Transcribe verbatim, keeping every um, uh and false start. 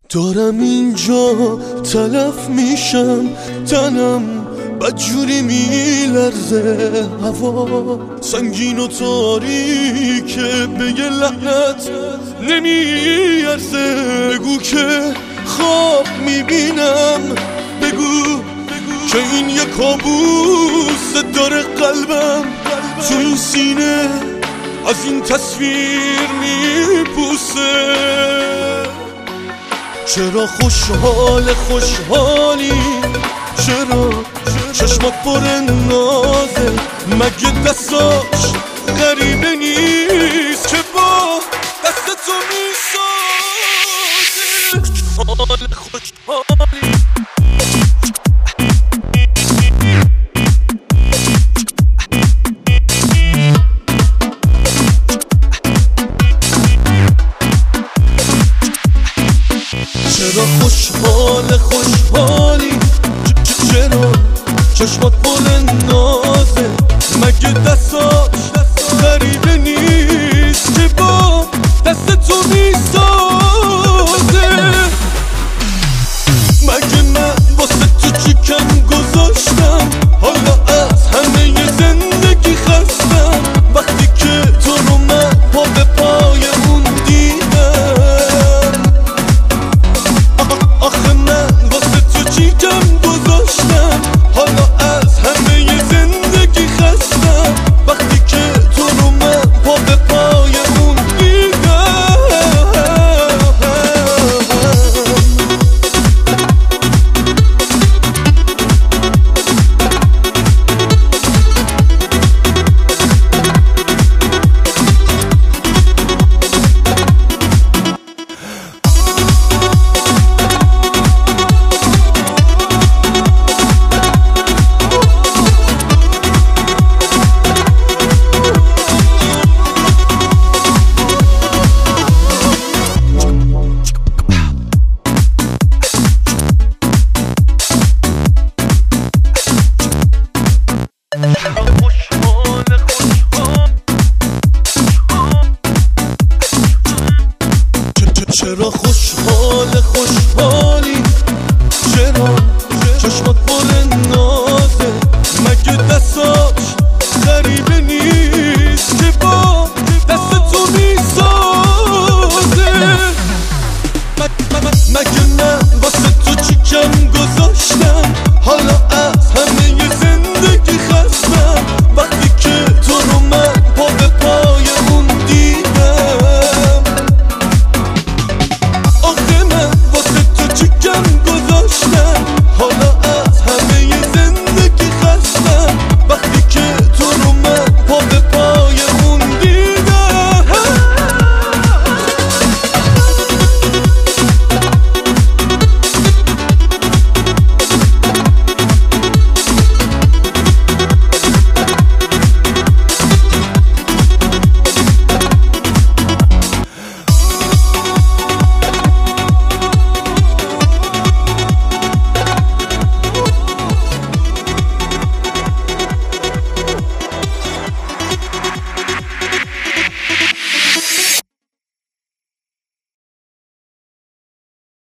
دارم اینجا تلف میشم، تنم بدجوری میلرزه، هوا سنگین و تاریکه، به یه لعنت نمیارزه. بگو که خواب میبینم، بگو که این یه کابوس داره قلبم تو این سینه از این تصویر میپوسه. چرا خوشحال خوشحالی، چرا چشمات پر نازه، مگه دستاش غریبه نیست که با دست تو میسازه. خوشحال خوشحالی چرا خوشحال خوشحالی، چرا چشمات پر نازه، مگه دستاش غریبه نیست که با دست تو میسازه. مگه من واسه تو چی کم گذاشتم، حالا از همه ی زندگی خستم، وقتی که تو رو من پا به پای اون دیدم. آخه من واسه تو چی کم گذاشتم، حالا از همه ی زندگی خستم، وقتی که تو رو من پا به پای اون دیدم. چرا خوشحال خوشحالی، چرا چشمات پر